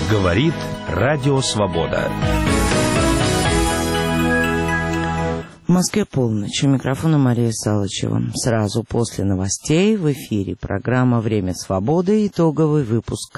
Говорит Радио Свобода. В Москве полночь. У микрофона Мария Салычева. Сразу после новостей в эфире программа «Время свободы». Итоговый выпуск.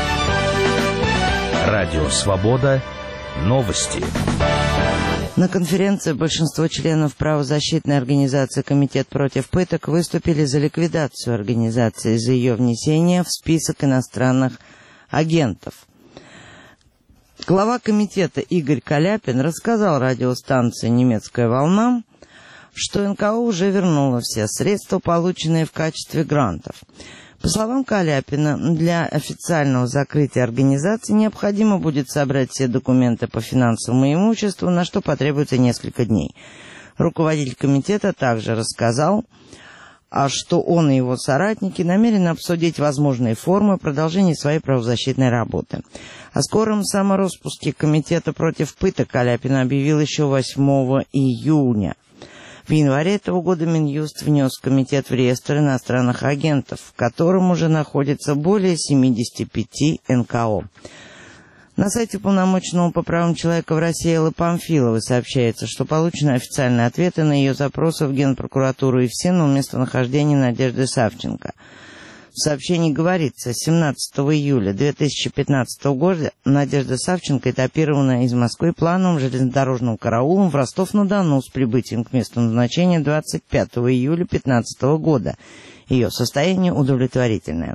Радио Свобода. Новости. На конференции большинство членов правозащитной организации «Комитет против пыток» выступили за ликвидацию организации, за ее внесение в список иностранных агентов. Глава комитета Игорь Каляпин рассказал радиостанции «Немецкая волна», что НКО уже вернуло все средства, полученные в качестве грантов. По словам Каляпина, для официального закрытия организации необходимо будет собрать все документы по финансовому имуществу, на что потребуется несколько дней. Руководитель комитета также рассказал, что он и его соратники намерены обсудить возможные формы продолжения своей правозащитной работы. О скором самороспуске Комитета против пыток Каляпин объявил еще 8 июня. В январе этого года Минюст внес комитет в реестр иностранных агентов, в котором уже находится более 75 НКО. На сайте уполномоченного по правам человека в России Эллы Памфиловой сообщается, что получены официальные ответы на ее запросы в Генпрокуратуру и в СИН о местонахождении Надежды Савченко. В сообщении говорится, 17 июля 2015 года Надежда Савченко этапирована из Москвы плановым железнодорожным караулом в Ростов-на-Дону с прибытием к месту назначения 25 июля 2015 года. Ее состояние удовлетворительное.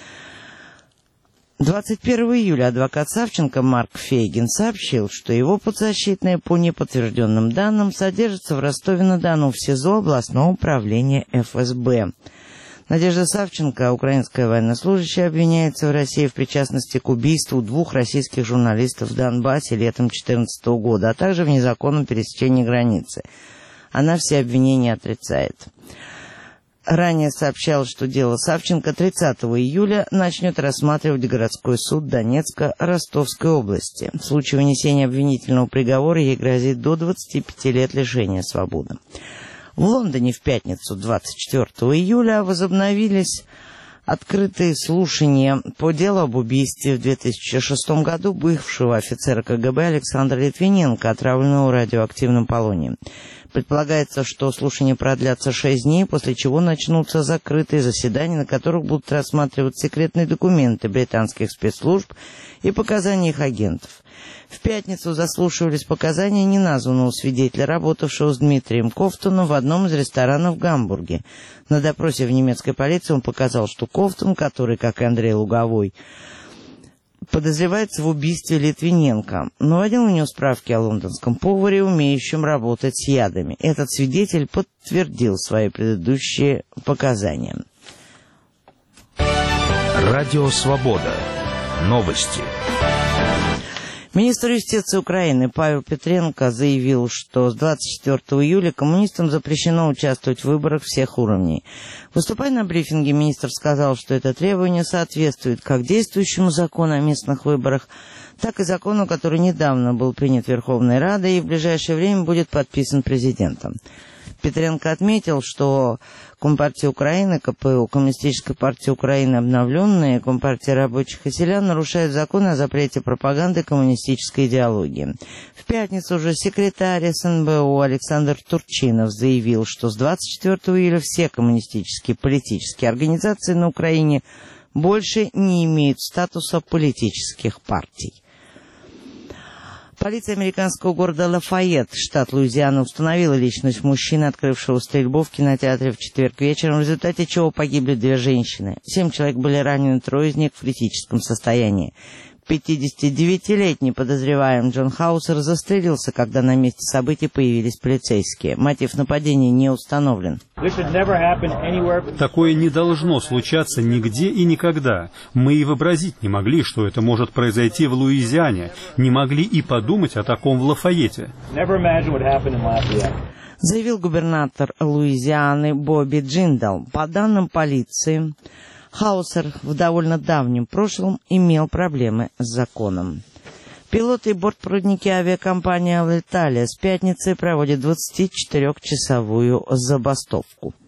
21 июля адвокат Савченко Марк Фейгин сообщил, что его подзащитные по неподтвержденным данным содержатся в Ростове-на-Дону в СИЗО областного управления ФСБ. Надежда Савченко, украинская военнослужащая, обвиняется в России в причастности к убийству 2 российских журналистов в Донбассе летом 2014 года, а также в незаконном пересечении границы. Она все обвинения отрицает. Ранее сообщал, что дело Савченко 30 июля начнет рассматривать городской суд Донецка Ростовской области. В случае вынесения обвинительного приговора ей грозит до 25 лет лишения свободы. В Лондоне в пятницу 24 июля возобновились открытые слушания по делу об убийстве в 2006 году бывшего офицера КГБ Александра Литвиненко, отравленного радиоактивным полонием. Предполагается, что слушания продлятся 6 дней, после чего начнутся закрытые заседания, на которых будут рассматривать секретные документы британских спецслужб и показания их агентов. В пятницу заслушивались показания неназванного свидетеля, работавшего с Дмитрием Ковтуном в одном из ресторанов в Гамбурге. На допросе в немецкой полиции он показал, что Ковтун, который, как и Андрей Луговой, подозревается в убийстве Литвиненко, наводил на него справки о лондонском поваре, умеющем работать с ядами. Этот свидетель подтвердил свои предыдущие показания. Радио Свобода. Новости. Министр юстиции Украины Павел Петренко заявил, что с 24 июля коммунистам запрещено участвовать в выборах всех уровней. Выступая на брифинге, министр сказал, что это требование соответствует как действующему закону о местных выборах, так и закону, который недавно был принят Верховной Радой и в ближайшее время будет подписан президентом. Петренко отметил, что Компартия Украины, КПУ, Коммунистическая партия Украины обновленная, Компартия рабочих и селян нарушают законы о запрете пропаганды коммунистической идеологии. В пятницу уже секретарь СНБО Александр Турчинов заявил, что с 24 июля все коммунистические политические организации на Украине больше не имеют статуса политических партий. Полиция американского города Лафайетт, штат Луизиана, установила личность мужчины, открывшего стрельбу в кинотеатре в четверг вечером, в результате чего погибли 2 женщины. 7 человек были ранены, 3 из них в критическом состоянии. 59-летний подозреваемый Джон Хаусер застрелился, когда на месте событий появились полицейские. Мотив нападения не установлен. Такое не должно случаться нигде и никогда. Мы и вообразить не могли, что это может произойти в Луизиане. Не могли и подумать о таком в Лафайетте. Заявил губернатор Луизианы Бобби Джиндал. По данным полиции, Хаусер в довольно давнем прошлом имел проблемы с законом. Пилоты и бортпроводники авиакомпании «Алиталия» с пятницы проводят 24-часовую забастовку.